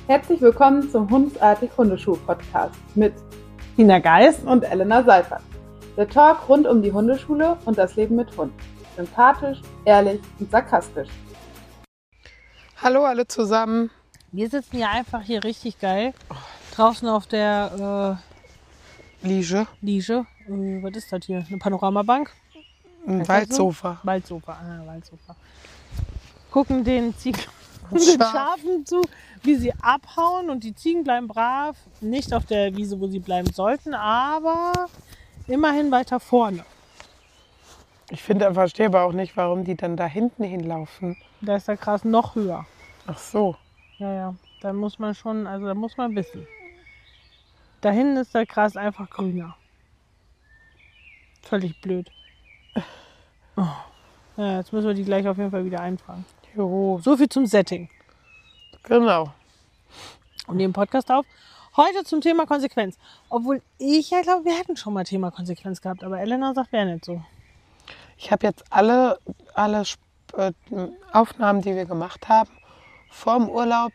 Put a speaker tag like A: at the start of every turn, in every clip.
A: Herzlich willkommen zum Hundsartig Hundeschul-Podcast mit
B: Tina Geist
A: und Elena Seifert. Der Talk rund um die Hundeschule und das Leben mit Hund. Sympathisch, ehrlich und sarkastisch.
C: Hallo alle zusammen.
B: Wir sitzen ja einfach hier richtig geil. Draußen auf der
C: Liege.
B: Was ist das hier? Eine Panoramabank?
C: Ein Waldsofa.
B: Waldsofa. Gucken den Ziegen und
C: Schaf.
B: den Schafen zu, wie sie abhauen. Und die Ziegen bleiben brav. Nicht auf der Wiese, wo sie bleiben sollten, aber immerhin weiter vorne.
C: Ich verstehe aber auch nicht, warum die dann da hinten hinlaufen.
B: Da ist der Gras noch höher.
C: Ach so.
B: Ja. Da muss man wissen. Da hinten ist der Gras einfach grüner. Völlig blöd. Oh. Ja, jetzt müssen wir die gleich auf jeden Fall wieder einfangen.
C: Jo.
B: So viel zum Setting.
C: Genau.
B: Und nehmen Podcast auf. Heute zum Thema Konsequenz. Obwohl ich ja glaube, wir hätten schon mal Thema Konsequenz gehabt. Aber Elena sagt, wäre nicht so.
C: Ich habe jetzt alle Aufnahmen, die wir gemacht haben, vorm Urlaub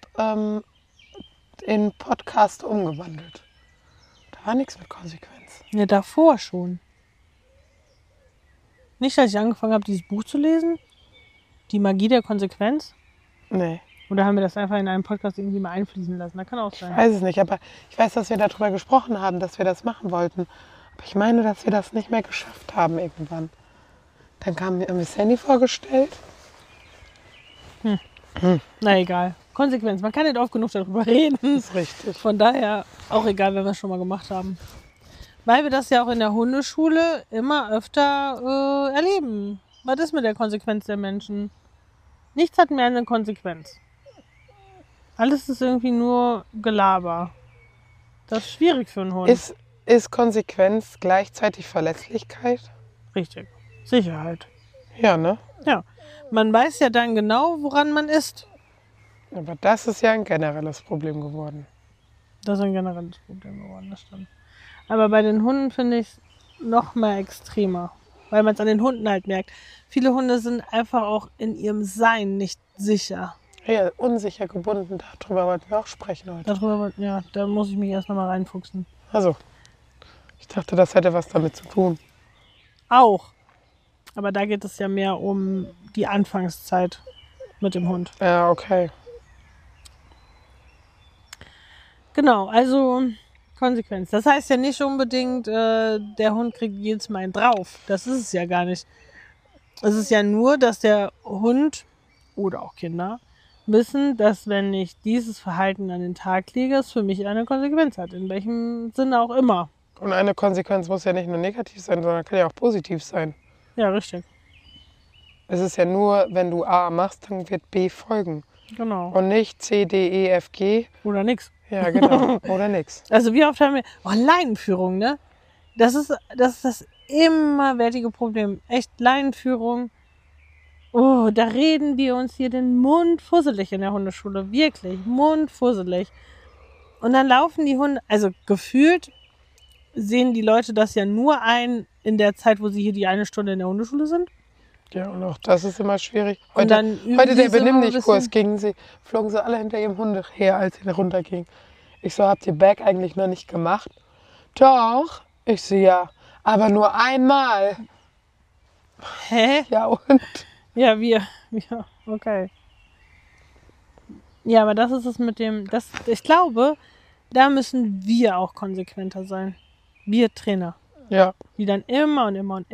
C: in Podcast umgewandelt. Da war nichts mit Konsequenz.
B: Ja, davor schon. Nicht, als ich angefangen habe, dieses Buch zu lesen. Die Magie der Konsequenz.
C: Nee.
B: Oder haben wir das einfach in einem Podcast irgendwie mal einfließen lassen? Das kann auch sein.
C: Ich weiß es nicht, aber ich weiß, dass wir darüber gesprochen haben, dass wir das machen wollten. Aber ich meine, dass wir das nicht mehr geschafft haben irgendwann. Dann haben wir Sandy vorgestellt.
B: Na egal. Konsequenz. Man kann nicht oft genug darüber reden.
C: Das ist richtig.
B: Von daher auch egal, wenn wir es schon mal gemacht haben. Weil wir das ja auch in der Hundeschule immer öfter erleben. Was ist mit der Konsequenz der Menschen? Nichts hat mehr eine Konsequenz. Alles ist irgendwie nur Gelaber. Das ist schwierig für einen Hund.
C: Ist Konsequenz gleichzeitig Verletzlichkeit?
B: Richtig. Sicherheit.
C: Ja, ne?
B: Ja. Man weiß ja dann genau, woran man ist.
C: Aber das ist ja ein generelles Problem geworden.
B: Das ist ein generelles Problem geworden, das stimmt. Aber bei den Hunden finde ich es noch mal extremer. Weil man es an den Hunden halt merkt. Viele Hunde sind einfach auch in ihrem Sein nicht sicher.
C: Ja, unsicher gebunden, darüber wollten wir auch sprechen heute.
B: Da muss ich mich erst noch mal reinfuchsen.
C: Also, ich dachte, das hätte was damit zu tun.
B: Auch. Aber da geht es ja mehr um die Anfangszeit mit dem Hund.
C: Ja, okay.
B: Genau, also Konsequenz. Das heißt ja nicht unbedingt, der Hund kriegt jedes Mal einen drauf. Das ist es ja gar nicht. Es ist ja nur, dass der Hund oder auch Kinder wissen, dass wenn ich dieses Verhalten an den Tag lege, es für mich eine Konsequenz hat. In welchem Sinne auch immer.
C: Und eine Konsequenz muss ja nicht nur negativ sein, sondern kann ja auch positiv sein.
B: Ja, richtig.
C: Es ist ja nur, wenn du A machst, dann wird B folgen.
B: Genau.
C: Und nicht C, D, E, F, G.
B: Oder nix.
C: Ja, genau. Oder nix.
B: Also wie oft haben wir... Oh, Leinenführung, ne? Das ist das immerwärtige Problem. Echt, Leinenführung. Oh, da reden wir uns hier den Mund fusselig in der Hundeschule. Wirklich, mundfusselig. Und dann laufen die Hunde... Also gefühlt sehen die Leute das ja nur ein in der Zeit, wo sie hier die eine Stunde in der Hundeschule sind.
C: Ja, und auch das ist immer schwierig.
B: Und dann üben
C: Heute
B: sie
C: der
B: es immer ein
C: Benimm-dich-Kurs flogen sie alle hinter ihrem Hund her, als sie runtergingen. Ich so, habt ihr Back eigentlich noch nicht gemacht? Doch. Ich so, ja, aber nur einmal.
B: Hä?
C: Ja, und?
B: Ja, wir. Okay. Ja, aber das ist es mit dem... Ich glaube, da müssen wir auch konsequenter sein. Wir Trainer.
C: Ja.
B: Die dann immer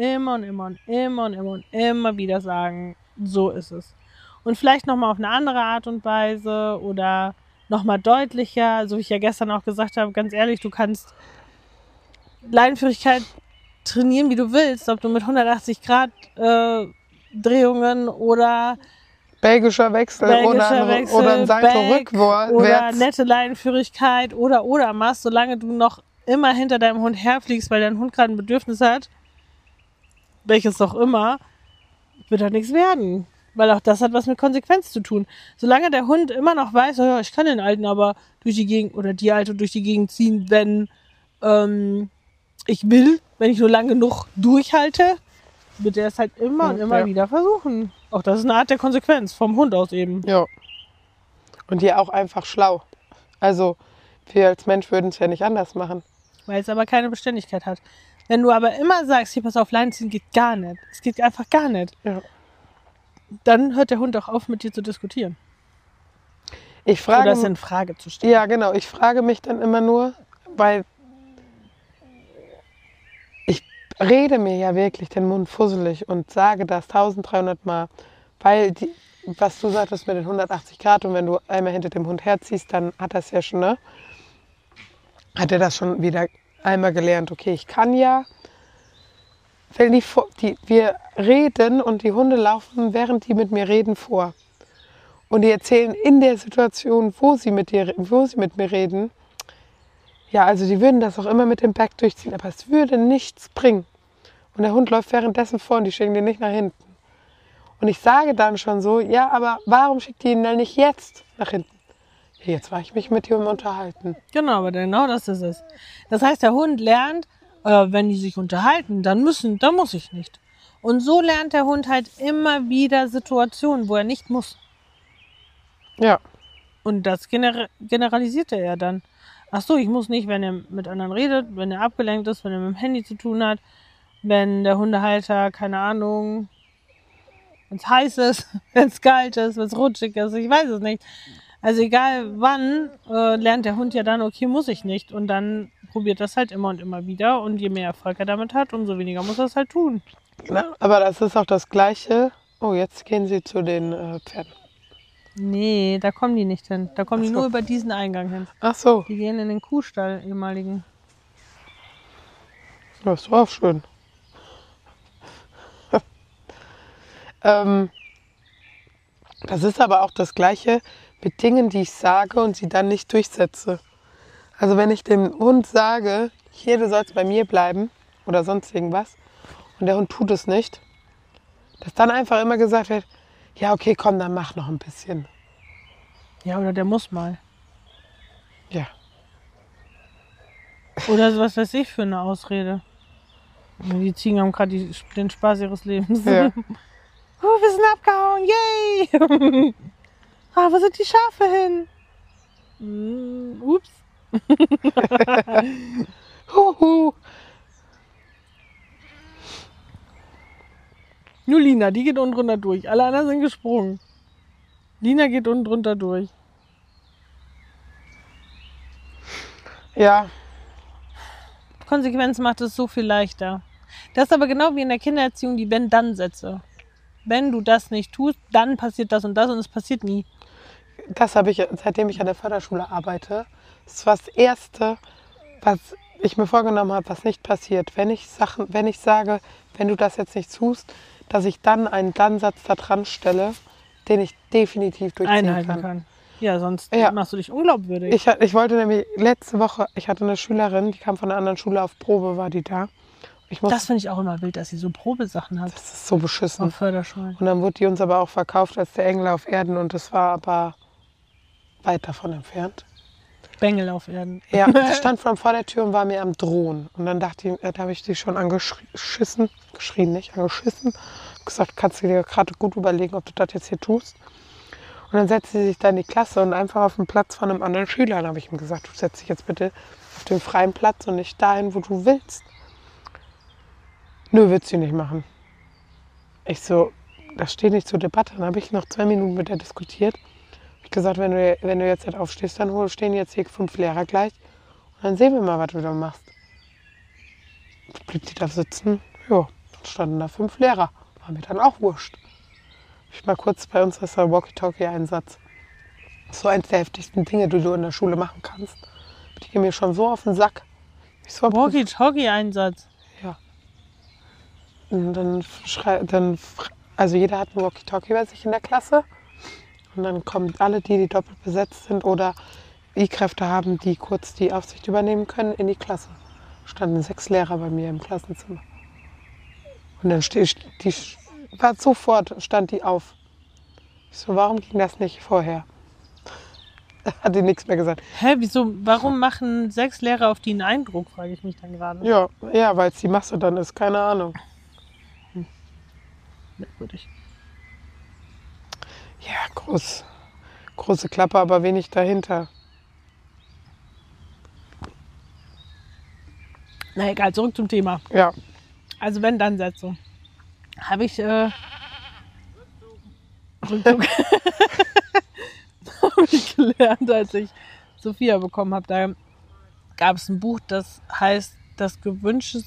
B: wieder sagen, so ist es. Und vielleicht nochmal auf eine andere Art und Weise oder nochmal deutlicher, so wie ich ja gestern auch gesagt habe, ganz ehrlich, du kannst Leinenführigkeit trainieren, wie du willst, ob du mit 180 Grad Drehungen oder
C: Belgischer Wechsel oder ein Salto rückwärts.
B: Oder nette Leinenführigkeit oder machst, solange du noch immer hinter deinem Hund herfliegst, weil dein Hund gerade ein Bedürfnis hat, welches auch immer, wird halt nichts werden. Weil auch das hat was mit Konsequenz zu tun. Solange der Hund immer noch weiß, oh ja, ich kann den Alten aber durch die Gegend oder die Alte durch die Gegend ziehen, wenn ich will, wenn ich nur lang genug durchhalte, wird er es halt immer und immer wieder versuchen. Auch das ist eine Art der Konsequenz, vom Hund aus eben.
C: Ja. Und die auch einfach schlau. Also wir als Mensch würden es ja nicht anders machen.
B: Weil es aber keine Beständigkeit hat. Wenn du aber immer sagst, hier pass auf, Leine ziehen geht gar nicht. Es geht einfach gar nicht.
C: Ja.
B: Dann hört der Hund auch auf, mit dir zu diskutieren.
C: Ich
B: Oder
C: frage
B: es in Frage zu stellen.
C: Ja, genau. Ich frage mich dann immer nur, weil ich rede mir ja wirklich den Mund fusselig und sage das 1300 Mal, weil was du sagtest mit den 180 Grad und wenn du einmal hinter dem Hund herziehst, dann hat das ja schon, ne? Hat er das schon wieder einmal gelernt. Okay, ich kann ja, wenn wir reden und die Hunde laufen, während die mit mir reden, vor. Und die erzählen in der Situation, wo sie mit mir reden, ja, also die würden das auch immer mit dem Back durchziehen, aber es würde nichts bringen. Und der Hund läuft währenddessen vor und die schicken den nicht nach hinten. Und ich sage dann schon so, ja, aber warum schickt die ihn dann nicht jetzt nach hinten? Ja, jetzt war ich mich mit ihm unterhalten.
B: Genau, aber genau das ist es. Das heißt, der Hund lernt, wenn die sich unterhalten, dann muss ich nicht. Und so lernt der Hund halt immer wieder Situationen, wo er nicht muss.
C: Ja.
B: Und das generalisiert er ja dann. Ach so, ich muss nicht, wenn er mit anderen redet, wenn er abgelenkt ist, wenn er mit dem Handy zu tun hat, wenn der Hundehalter, keine Ahnung, wenn es heiß ist, wenn es kalt ist, wenn es rutschig ist, ich weiß es nicht. Also egal wann, lernt der Hund ja dann, okay, muss ich nicht. Und dann probiert das halt immer und immer wieder. Und je mehr Erfolg er damit hat, umso weniger muss er es halt tun.
C: Na, aber das ist auch das Gleiche. Oh, jetzt gehen sie zu den Pferden.
B: Nee, da kommen die nicht hin. Da kommen
C: Ach
B: die
C: so.
B: nur über diesen Eingang hin.
C: Ach so,
B: Die gehen in den Kuhstall, ehemaligen.
C: das ist auch schön. Das ist aber auch das Gleiche mit Dingen, die ich sage und sie dann nicht durchsetze. Also wenn ich dem Hund sage, hier, du sollst bei mir bleiben oder sonst irgendwas und der Hund tut es nicht, dass dann einfach immer gesagt wird, ja okay, komm, dann mach noch ein bisschen.
B: Ja, oder der muss mal.
C: Ja.
B: Oder was weiß ich für eine Ausrede. Die Ziegen haben gerade den Spaß ihres Lebens.
C: Ja.
B: Oh, wir sind abgehauen, yay! Ah, wo sind die Schafe hin? Ups.
C: Huhu.
B: Nur Lina, die geht unten drunter durch. Alle anderen sind gesprungen. Lina geht unten drunter durch.
C: Ja,
B: Konsequenz macht es so viel leichter. Das ist aber genau wie in der Kindererziehung die Wenn-Dann-Sätze. Wenn du das nicht tust, dann passiert das und es passiert nie.
C: das habe ich, seitdem ich an der Förderschule arbeite, das war das Erste, was ich mir vorgenommen habe, was nicht passiert. Wenn ich sage, wenn du das jetzt nicht tust, dass ich dann einen Dann-Satz da dran stelle, den ich definitiv durchziehen
B: Einhalten kann. Ja, sonst
C: Ja.
B: machst du dich unglaubwürdig.
C: Ich wollte nämlich letzte Woche, ich hatte eine Schülerin, die kam von einer anderen Schule auf Probe, war die da.
B: Das finde ich auch immer wild, dass sie so Probesachen hat.
C: Das ist so beschissen.
B: Auf Förderschulen.
C: Und dann wurde die uns aber auch verkauft als der Engel auf Erden und das war aber weit davon entfernt.
B: Bengel auf Erden.
C: Ja, die stand vor der Tür und war mir am Drohen. Und dann da habe ich die schon angeschissen, gesagt, kannst du dir gerade gut überlegen, ob du das jetzt hier tust. Und dann setzt sie sich da in die Klasse und einfach auf den Platz von einem anderen Schüler. Dann habe ich ihm gesagt, du setzt dich jetzt bitte auf den freien Platz und nicht dahin, wo du willst. Nö, wird sie nicht machen. Ich so, das steht nicht zur Debatte. Dann habe ich noch 2 Minuten mit der diskutiert. Ich gesagt, wenn du jetzt nicht aufstehst, dann stehen jetzt hier 5 Lehrer gleich. Und dann sehen wir mal, was du da machst. Blieb die da sitzen. Ja, dann standen da 5 Lehrer. War mir dann auch wurscht. Ich mal kurz, bei uns ist der Walkie-Talkie-Einsatz. So eins der heftigsten Dinge, die du in der Schule machen kannst. Die gehen mir schon so auf den Sack. Ich so,
B: Walkie-Talkie-Einsatz.
C: Ja. Und also jeder hat ein Walkie-Talkie bei sich in der Klasse. Und dann kommen alle, die doppelt besetzt sind oder I-Kräfte haben, die kurz die Aufsicht übernehmen können, in die Klasse. Standen 6 Lehrer bei mir im Klassenzimmer. Und dann stand die auf. Ich so, warum ging das nicht vorher? Hat die nichts mehr gesagt.
B: Hä, wieso? Warum machen 6 Lehrer auf die einen Eindruck, frage ich mich dann gerade.
C: Ja, weil es die Masse dann ist, keine Ahnung.
B: Merkwürdig.
C: Ja, große Klappe, aber wenig dahinter.
B: Na egal, zurück zum Thema.
C: Ja.
B: Also wenn, dann Setzung. Habe ich Rückzug habe ich gelernt, als ich Sophia bekommen habe. Da gab es ein Buch, das heißt das gewünschte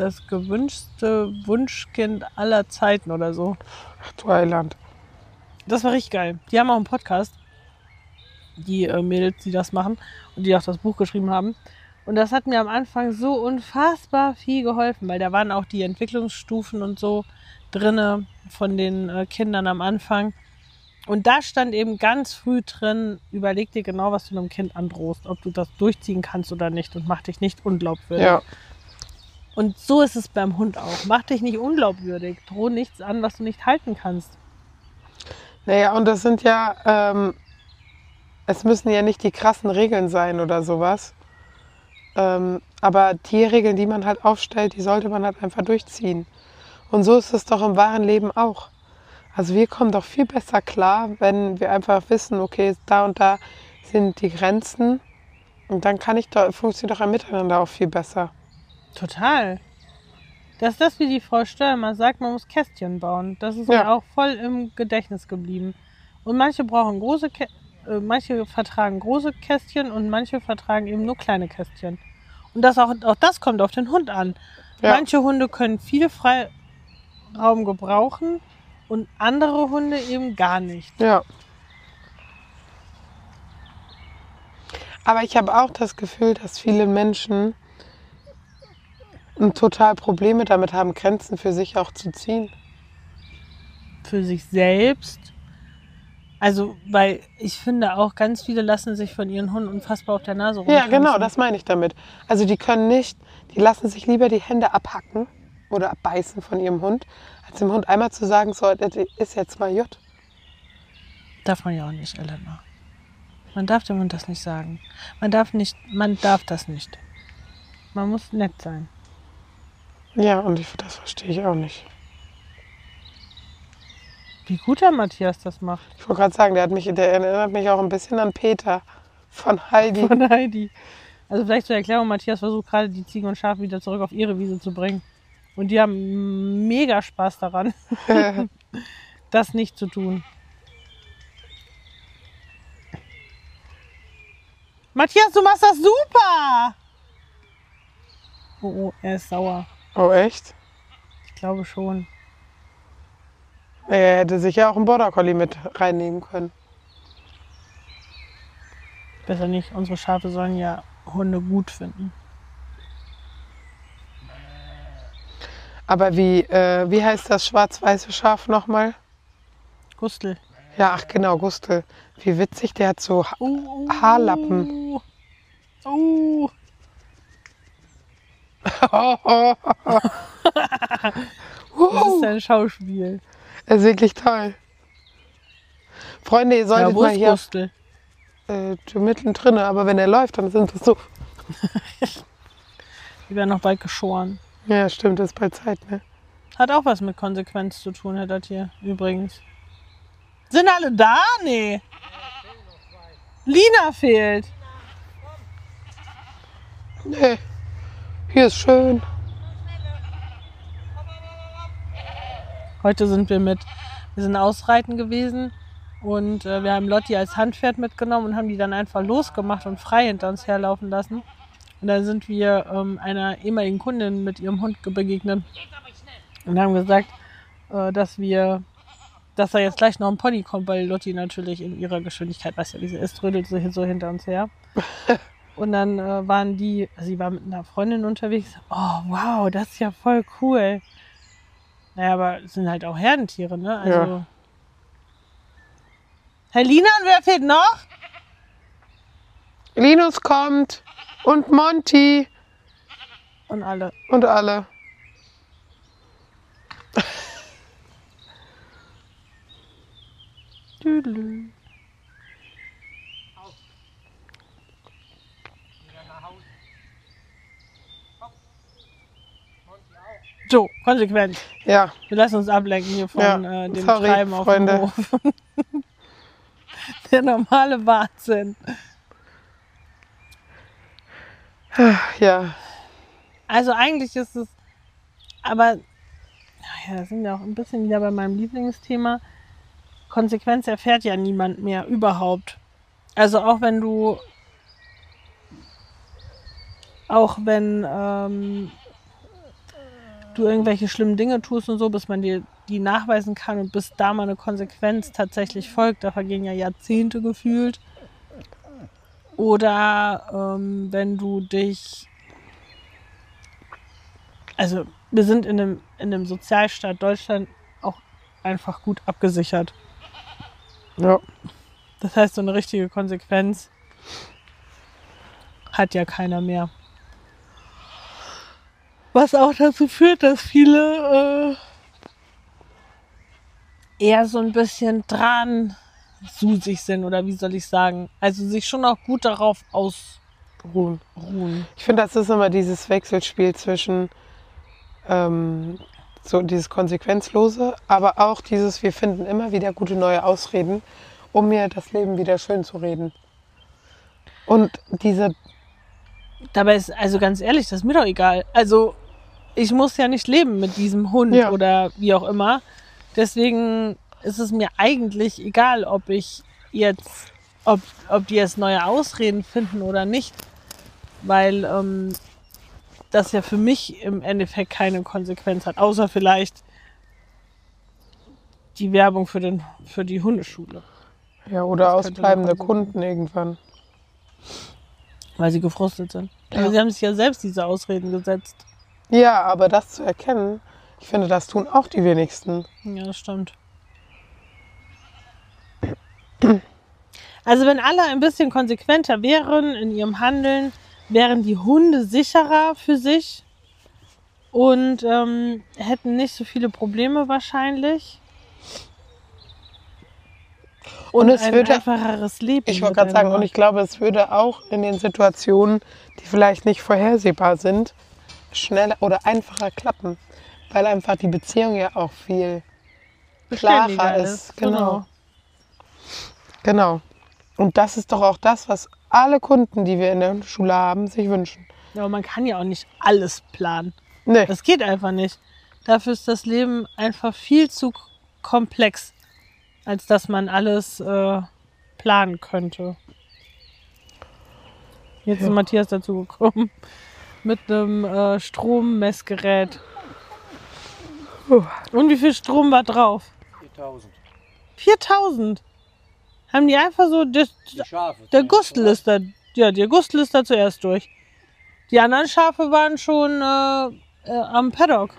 B: Wunschkind aller Zeiten oder so.
C: Ach du Heiland.
B: Das war richtig geil. Die haben auch einen Podcast, die Mädels, die das machen und die auch das Buch geschrieben haben. Und das hat mir am Anfang so unfassbar viel geholfen, weil da waren auch die Entwicklungsstufen und so drinne von den Kindern am Anfang. Und da stand eben ganz früh drin, überleg dir genau, was du einem Kind androhst, ob du das durchziehen kannst oder nicht und mach dich nicht unglaubwürdig.
C: Ja.
B: Und so ist es beim Hund auch. Mach dich nicht unglaubwürdig, droh nichts an, was du nicht halten kannst.
C: Naja, und das sind ja, es müssen ja nicht die krassen Regeln sein oder sowas. Aber die Regeln, die man halt aufstellt, die sollte man halt einfach durchziehen. Und so ist es doch im wahren Leben auch. Also wir kommen doch viel besser klar, wenn wir einfach wissen, okay, da und da sind die Grenzen. Und dann funktioniert doch ein Miteinander auch viel besser.
B: Total. Das ist das, wie die Frau Störmer sagt, man muss Kästchen bauen. Das ist
C: Ja.
B: mir auch voll im Gedächtnis geblieben. Und manche brauchen manche vertragen große Kästchen und manche vertragen eben nur kleine Kästchen. Und auch das kommt auf den Hund an.
C: Ja.
B: Manche Hunde können viel Freiraum gebrauchen und andere Hunde eben gar nicht.
C: Ja. Aber ich habe auch das Gefühl, dass viele Menschen total Probleme damit haben, Grenzen für sich auch zu ziehen.
B: Für sich selbst. Also, weil ich finde auch, ganz viele lassen sich von ihren Hunden unfassbar auf der Nase
C: Ja,
B: rumtanzen.
C: genau, das meine ich damit. Also die lassen sich lieber die Hände abhacken oder abbeißen von ihrem Hund, als dem Hund einmal zu sagen, so, das ist jetzt mal Jut.
B: Darf man ja auch nicht, Elena. Man darf dem Hund das nicht sagen. Man darf das nicht. Man muss nett sein.
C: Ja, und das verstehe ich auch nicht.
B: Wie gut der Matthias das macht.
C: Ich wollte gerade sagen, der erinnert mich auch ein bisschen an Peter von Heidi.
B: Von Heidi. Also vielleicht zur Erklärung, Matthias versucht gerade die Ziegen und Schafe wieder zurück auf ihre Wiese zu bringen. Und die haben mega Spaß daran, das nicht zu tun. Matthias, du machst das super! Oh, er ist sauer.
C: Oh, echt?
B: Ich glaube schon.
C: Er hätte sicher auch einen Border Collie mit reinnehmen können.
B: Besser nicht. Unsere Schafe sollen ja Hunde gut finden.
C: Aber wie heißt das schwarz-weiße Schaf nochmal?
B: Gustl.
C: Ja, ach genau, Gustl. Wie witzig, der hat so Haarlappen.
B: Das ist ein Schauspiel.
C: Das ist wirklich toll. Freunde, ihr solltet
B: Wo
C: mal
B: ist
C: hier
B: Gustl?
C: mittendrin, aber wenn er läuft, dann sind das so.
B: Die werden noch bald geschoren.
C: Ja, stimmt, das ist bald Zeit, ne?
B: Hat auch was mit Konsequenz zu tun, Herr Dattier, übrigens. Sind alle da? Nee. Lina fehlt.
C: Nee, hier ist schön.
B: Heute sind wir sind ausreiten gewesen und wir haben Lotti als Handpferd mitgenommen und haben die dann einfach losgemacht und frei hinter uns herlaufen lassen. Und dann sind wir einer ehemaligen Kundin mit ihrem Hund begegnet und haben gesagt, dass da jetzt gleich noch ein Pony kommt, weil Lotti natürlich in ihrer Geschwindigkeit, weiß ja wie sie ist, trödelt so hinter uns her. Und dann sie war mit einer Freundin unterwegs. Oh, wow, das ist ja voll cool. Naja, aber es sind halt auch Herdentiere, ne? Also.
C: Ja.
B: Herr Lina, und wer fehlt noch?
C: Linus kommt und Monty
B: Und alle.
C: und alle.
B: Tüdelü. So, konsequent.
C: Ja,
B: Wir lassen uns ablenken hier von
C: Ja,
B: dem
C: sorry,
B: Treiben auf
C: Freunde.
B: dem Hof. Der normale Wahnsinn.
C: ja.
B: Also eigentlich ist es, aber ja, da sind wir auch ein bisschen wieder bei meinem Lieblingsthema. Konsequenz erfährt ja niemand mehr überhaupt. Also auch wenn du irgendwelche schlimmen Dinge tust und so, bis man dir die nachweisen kann und bis da mal eine Konsequenz tatsächlich folgt, da vergehen ja Jahrzehnte gefühlt. Oder wenn du dich, also wir sind in einem Sozialstaat Deutschland auch einfach gut abgesichert.
C: Ja.
B: Das heißt, so eine richtige Konsequenz hat ja keiner mehr. Was auch dazu führt, dass viele eher so ein bisschen susig sind, oder wie soll ich sagen. Also sich schon auch gut darauf ausruhen.
C: Ich finde, das ist immer dieses Wechselspiel zwischen so dieses Konsequenzlose, aber auch dieses, wir finden immer wieder gute neue Ausreden, um mir das Leben wieder schön zu reden. Und
B: Dabei ist, also ganz ehrlich, das ist mir doch egal. Also ich muss ja nicht leben mit diesem Hund oder wie auch immer. Deswegen ist es mir eigentlich egal, ob die jetzt neue Ausreden finden oder nicht. Weil das ja für mich im Endeffekt keine Konsequenz hat. Außer vielleicht die Werbung für die Hundeschule.
C: Ja, oder ausbleibende Kunden irgendwann.
B: Weil sie gefrustet sind. Ja. Aber sie haben sich ja selbst diese Ausreden gesetzt.
C: Ja, aber das zu erkennen, ich finde, das tun auch die wenigsten.
B: Ja, das stimmt. Also wenn alle ein bisschen konsequenter wären in ihrem Handeln, wären die Hunde sicherer für sich und hätten nicht so viele Probleme wahrscheinlich. Und es ein einfacheres Leben.
C: Ich wollte gerade sagen, und ich glaube, es würde auch in den Situationen, die vielleicht nicht vorhersehbar sind, schneller oder einfacher klappen. Weil einfach die Beziehung ja auch viel klarer ist. Genau. Und das ist doch auch das, was alle Kunden, die wir in der Schule haben, sich wünschen.
B: Ja, aber man kann ja auch nicht alles planen.
C: Nee.
B: Das geht einfach nicht. Dafür ist das Leben einfach viel zu komplex, als dass man alles planen könnte. Jetzt ist Matthias dazu gekommen mit einem Strommessgerät. Und wie viel Strom war drauf?
D: 4000.
B: 4000? Haben die einfach so... Der Gustl ist da. Ja, der Gustl ist da zuerst durch. Die anderen Schafe waren schon am Paddock.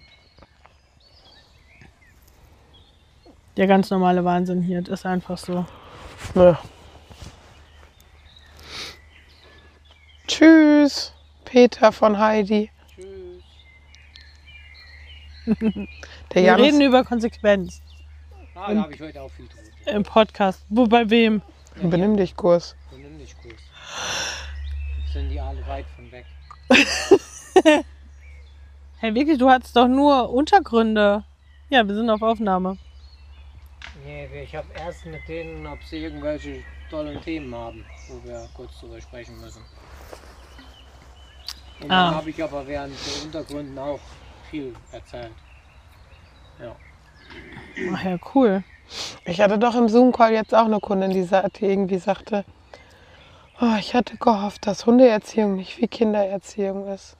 B: Der ganz normale Wahnsinn hier, das ist einfach so.
C: Ja. Tschüss, Peter von Heidi.
D: Tschüss.
B: Wir reden über Konsequenz.
D: Da habe ich heute auch viel drüber.
B: Im Podcast. Bei wem?
C: Benimm dich, Kurs.
D: Benimm dich, Kurs. Jetzt sind die alle weit von weg.
B: Hey, wirklich, du hattest doch nur Untergründe. Ja, wir sind auf Aufnahme.
D: Nee, ich habe erst mit denen, ob sie irgendwelche tollen Themen haben, wo wir kurz drüber sprechen müssen. Und dann habe ich aber während der Untergründen auch viel erzählt. Ja.
B: Ach ja, cool.
C: Ich hatte doch im Zoom-Call jetzt auch eine Kundin, die irgendwie sagte, oh, ich hatte gehofft, dass Hundeerziehung nicht wie Kindererziehung ist.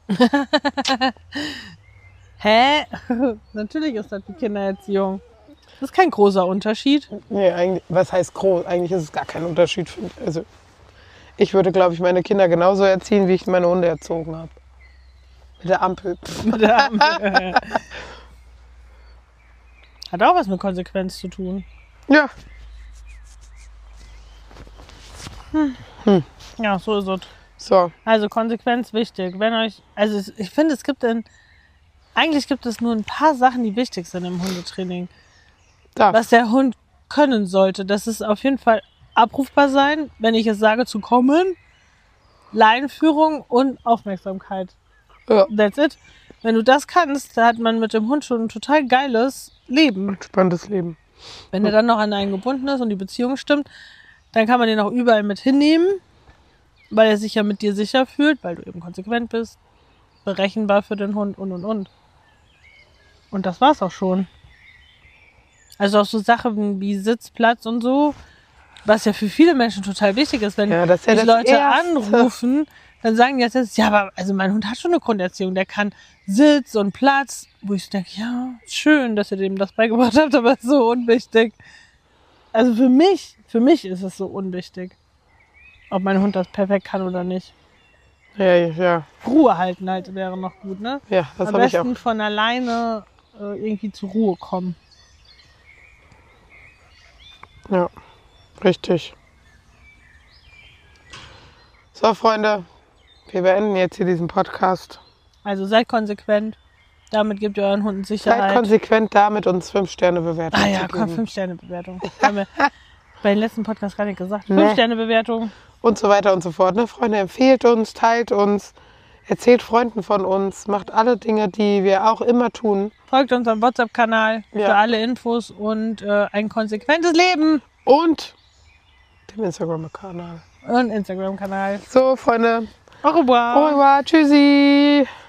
B: Hä? Natürlich ist das wie Kindererziehung. Das ist kein großer Unterschied.
C: Nee, eigentlich, was heißt groß? Eigentlich ist es gar kein Unterschied. Also, ich würde, glaube ich, meine Kinder genauso erziehen, wie ich meine Hunde erzogen habe. Mit der Ampel.
B: Mit der Ampel. Hat auch was mit Konsequenz zu tun.
C: Ja.
B: Ja, so ist es.
C: So.
B: Also Konsequenz wichtig. Ich finde, eigentlich gibt es nur ein paar Sachen, die wichtig sind im Hundetraining. Was der Hund können sollte. Das ist auf jeden Fall abrufbar sein, wenn ich es sage, zu kommen. Leinenführung und Aufmerksamkeit.
C: Ja.
B: That's it. Wenn du das kannst, da hat man mit dem Hund schon ein total geiles Leben.
C: Entspanntes Leben.
B: Wenn er dann noch an einen gebunden ist und die Beziehung stimmt, dann kann man den auch überall mit hinnehmen, weil er sich ja mit dir sicher fühlt, weil du eben konsequent bist. berechenbar für den Hund und. Und das war's auch schon. Also auch so Sachen wie Sitzplatz und so, was ja für viele Menschen total wichtig ist, wenn
C: Ja, das ist ja
B: mich
C: das
B: Leute
C: Erste.
B: anrufen, dann sagen die jetzt, ja, aber also mein Hund hat schon eine Grunderziehung, der kann Sitz und Platz, wo ich denke, ja, schön, dass ihr dem das beigebracht habt, aber es ist so unwichtig. Also für mich ist es so unwichtig, ob mein Hund das perfekt kann oder nicht.
C: Ja,
B: Ruhe halten halt wäre noch gut, ne?
C: ja, das
B: Am
C: habe ich auch.
B: besten von alleine irgendwie zur Ruhe kommen.
C: Ja, richtig. So, Freunde, wir beenden jetzt hier diesen Podcast.
B: Also seid konsequent. Damit gebt ihr euren Hunden
C: Seid
B: Sicherheit.
C: konsequent damit, uns 5-Sterne-Bewertung
B: Ah ja,
C: zu
B: komm,
C: geben.
B: 5-Sterne-Bewertung. Haben wir bei den letzten Podcast gar nicht gesagt.
C: Nee.
B: 5-Sterne-Bewertung.
C: Und so weiter und so fort. Ne? Freunde, empfehlt uns, teilt uns, erzählt Freunden von uns, macht alle Dinge, die wir auch immer tun.
B: Folgt unserem WhatsApp-Kanal
C: Ja.
B: für alle Infos und ein konsequentes Leben.
C: Und dem Instagram-Kanal.
B: Und Instagram-Kanal.
C: So, Freunde,
B: Au revoir.
C: au revoir, tschüssi.